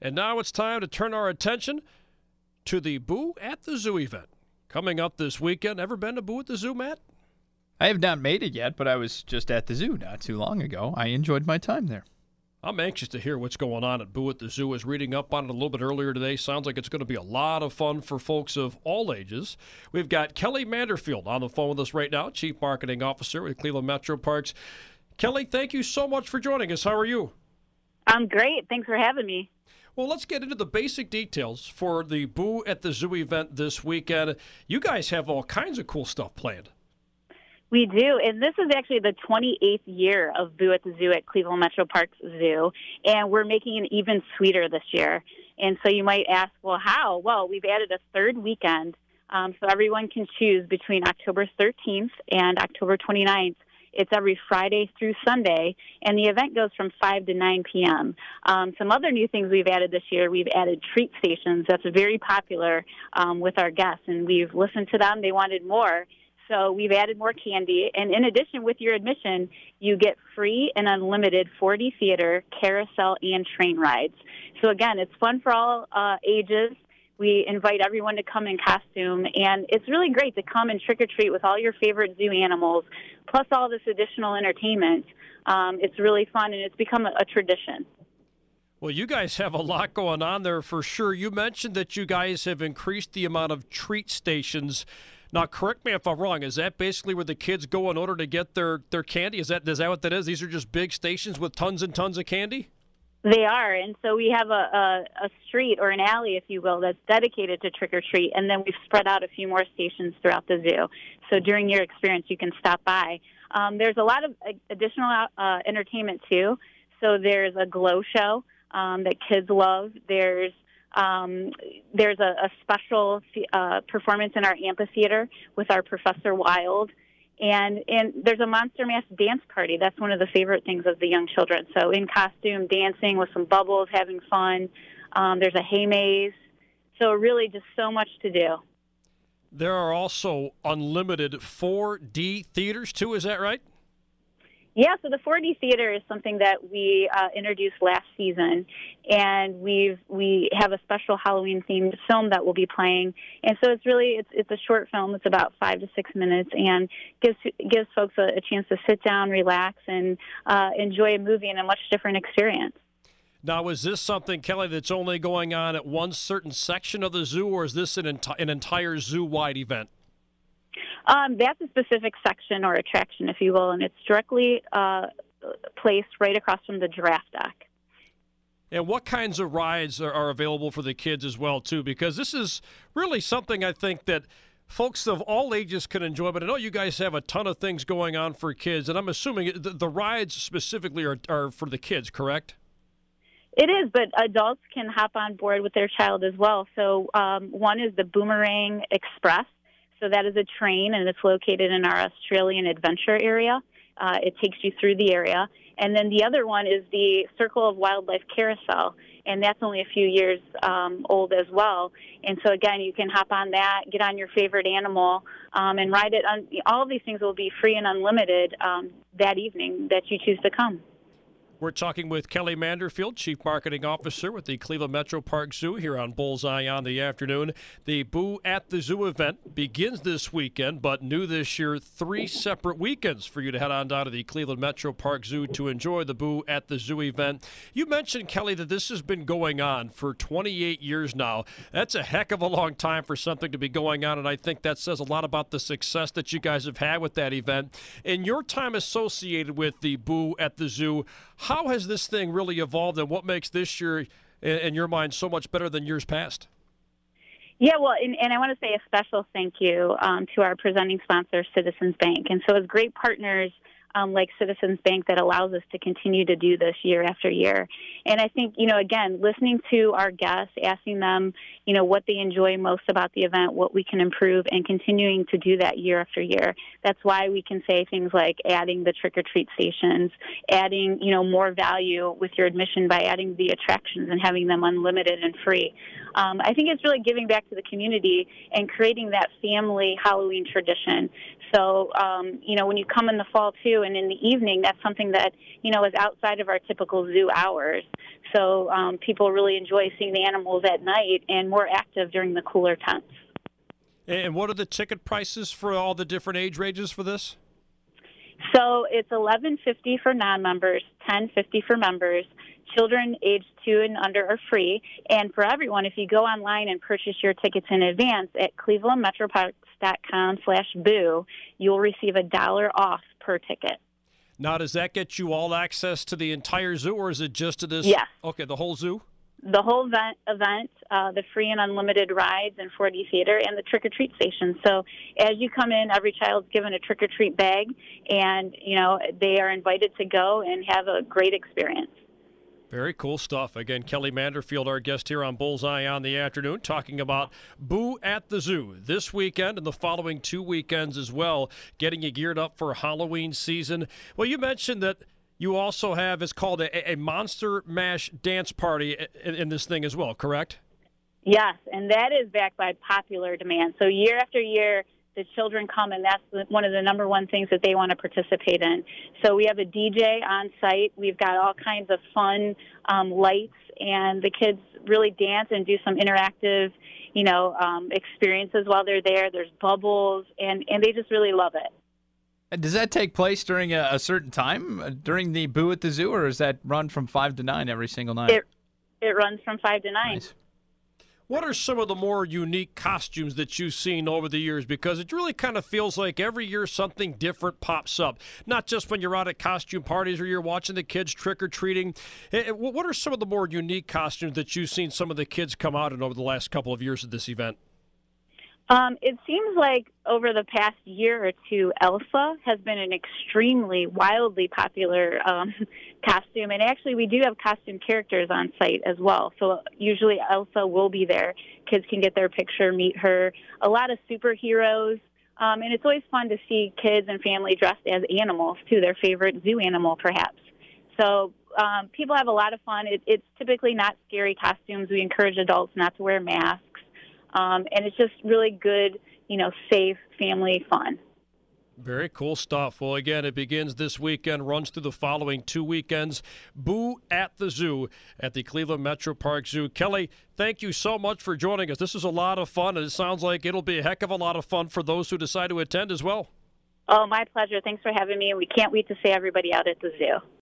And now it's time to turn our attention to the Boo at the Zoo event. Coming up this weekend. Ever been to Boo at the Zoo, Matt? I have not made it yet, but I was just at the zoo not too long ago. I enjoyed my time there. I'm anxious to hear what's going on at Boo at the Zoo. I was reading up on it a little bit earlier today. Sounds like it's going to be a lot of fun for folks of all ages. We've got Kelly Manderfield on the phone with us right now, Chief Marketing Officer with Cleveland Metro Parks. Kelly, thank you so much for joining us. How are you? I'm great. Thanks for having me. Well, let's get into the basic details for the Boo at the Zoo event this weekend. You guys have all kinds of cool stuff planned. We do, and this is actually the 28th year of Boo at the Zoo at Cleveland Metro Parks Zoo, and we're making it even sweeter this year. And so you might ask, well, how? Well, we've added a third weekend, so everyone can choose between October 13th and October 29th. It's every Friday through Sunday, and the event goes from 5 to 9 p.m. Some other new things we've added this year, we've added treat stations. That's very popular with our guests, and we've listened to them. They wanted more. So we've added more candy, and in addition, with your admission, you get free and unlimited 4D theater, carousel, and train rides. So again, it's fun for all ages. We invite everyone to come in costume, and it's really great to come and trick-or-treat with all your favorite zoo animals, plus all this additional entertainment. It's really fun, and it's become a tradition. Well, you guys have a lot going on there for sure. You mentioned that you guys have increased the amount of treat stations. Now, correct me if I'm wrong. Is that basically where the kids go in order to get their candy? Is that what that is? These are just big stations with tons and tons of candy? They are, and so we have a street or an alley, if you will, that's dedicated to trick-or-treat, and then we've spread out a few more stations throughout the zoo. So during your experience, you can stop by. There's a lot of additional entertainment, too. So there's a glow show that kids love. There's a special performance in our amphitheater with our Professor Wild. And there's a Monster Mash dance party. That's one of the favorite things of the young children. So in costume, dancing with some bubbles, having fun. There's a hay maze. So really just so much to do. There are also unlimited 4D theaters, too. Is that right? Yeah, so the 4D theater is something that we introduced last season, and we have a special Halloween-themed film that we'll be playing. And so it's a short film. It's about 5 to 6 minutes, and gives folks a chance to sit down, relax, and enjoy a movie in a much different experience. Now, is this something, Kelly, that's only going on at one certain section of the zoo, or is this an entire zoo-wide event? That's a specific section or attraction, if you will, and it's directly placed right across from the giraffe deck. And what kinds of rides are available for the kids as well, too? Because this is really something I think that folks of all ages can enjoy, but I know you guys have a ton of things going on for kids, and I'm assuming the rides specifically are for the kids, correct? It is, but adults can hop on board with their child as well. So one is the Boomerang Express. So that is a train, and it's located in our Australian Adventure area. It takes you through the area. And then the other one is the Circle of Wildlife Carousel, and that's only a few years old as well. And so, again, you can hop on that, get on your favorite animal, and ride it. All of these things will be free and unlimited that evening that you choose to come. We're talking with Kelly Manderfield, Chief Marketing Officer with the Cleveland Metro Parks Zoo here on Bullseye on the Afternoon. The Boo at the Zoo event begins this weekend, but new this year, 3 separate weekends for you to head on down to the Cleveland Metro Parks Zoo to enjoy the Boo at the Zoo event. You mentioned, Kelly, that this has been going on for 28 years now. That's a heck of a long time for something to be going on, and I think that says a lot about the success that you guys have had with that event. In your time associated with the Boo at the Zoo, how has this thing really evolved, and what makes this year, in your mind, so much better than years past? Yeah, well, and I want to say a special thank you to our presenting sponsor, Citizens Bank. And so as great partners like Citizens Bank that allows us to continue to do this year after year. And I think, again, listening to our guests, asking them, what they enjoy most about the event, what we can improve, and continuing to do that year after year. That's why we can say things like adding the trick-or-treat stations, adding, more value with your admission by adding the attractions and having them unlimited and free. I think it's really giving back to the community and creating that family Halloween tradition. So, when you come in the fall, too, and in the evening, that's something that, is outside of our typical zoo hours. So people really enjoy seeing the animals at night and more active during the cooler temps. And what are the ticket prices for all the different age ranges for this? So it's $11.50 for non-members, $10.50 for members. Children aged 2 and under are free. And for everyone, if you go online and purchase your tickets in advance at clevelandmetroparks.com/boo, you'll receive $1 off per ticket. Now, does that get you all access to the entire zoo, or is it just to this? Yes. Okay, the whole zoo? The whole event, the free and unlimited rides and 4D theater, and the trick-or-treat station. So as you come in, every child's given a trick-or-treat bag, and, they are invited to go and have a great experience. Very cool stuff. Again, Kelly Manderfield, our guest here on Bullseye on the Afternoon, talking about Boo at the Zoo this weekend and the following 2 weekends as well, getting you geared up for Halloween season. Well, you mentioned that you also have, it's called a Monster Mash dance party in this thing as well, correct? Yes, and that is backed by popular demand. So year after year, the children come, and that's one of the number one things that they want to participate in. So we have a DJ on site. We've got all kinds of fun lights, and the kids really dance and do some interactive, experiences while they're there. There's bubbles, and they just really love it. And does that take place during a certain time, during the Boo at the Zoo, or is that run from 5 to 9 every single night? It runs from 5 to 9. Nice. What are some of the more unique costumes that you've seen over the years? Because it really kind of feels like every year something different pops up. Not just when you're out at costume parties or you're watching the kids trick-or-treating. What are some of the more unique costumes that you've seen some of the kids come out in over the last couple of years of this event? It seems like over the past year or two, Elsa has been an extremely wildly popular costume. And actually, we do have costume characters on site as well. So usually Elsa will be there. Kids can get their picture, meet her. A lot of superheroes. And it's always fun to see kids and family dressed as animals, too, their favorite zoo animal, perhaps. So people have a lot of fun. It's typically not scary costumes. We encourage adults not to wear masks. And it's just really good, safe family fun. Very cool stuff. Well, again, it begins this weekend, runs through the following 2 weekends. Boo at the Zoo at the Cleveland Metro Park Zoo. Kelly, thank you so much for joining us. This is a lot of fun, and it sounds like it'll be a heck of a lot of fun for those who decide to attend as well. Oh, my pleasure. Thanks for having me, and we can't wait to see everybody out at the zoo.